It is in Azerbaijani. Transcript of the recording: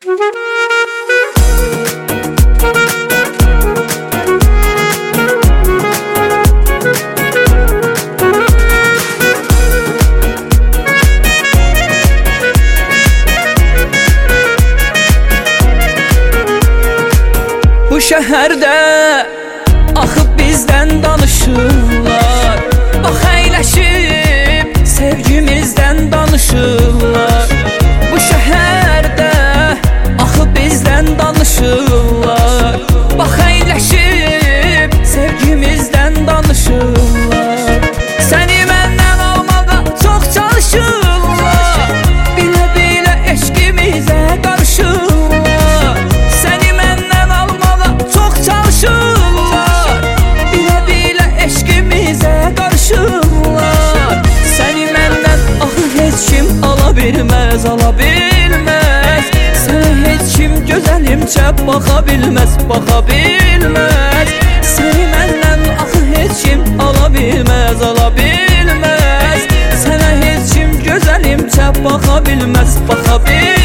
Bu şəhərdə axıb bizdən danışırlar, bax əyləşib sevgimizdən danışırlar. Bu şəhərdə axıb bizdən danışırlar, bax əyləşib sevgimizdən danışırlar. Səni məndən almağa çox çalışırlar, bilə-bilə eşqimizə qarışırlar. Səni məndən almağa çox çalışırlar, bilə-bilə eşqimizə qarışırlar. Səni məndən axı heç kim ala bilməz, ala bilməz. Sənə heç kim gözəlimcə baxa bilməz, baxa bilməz. Səni məndən axı heç kim ala bilməz, ala bilməz. Sənə heç kim gözəlimcə baxa bilməz, baxa bilməz.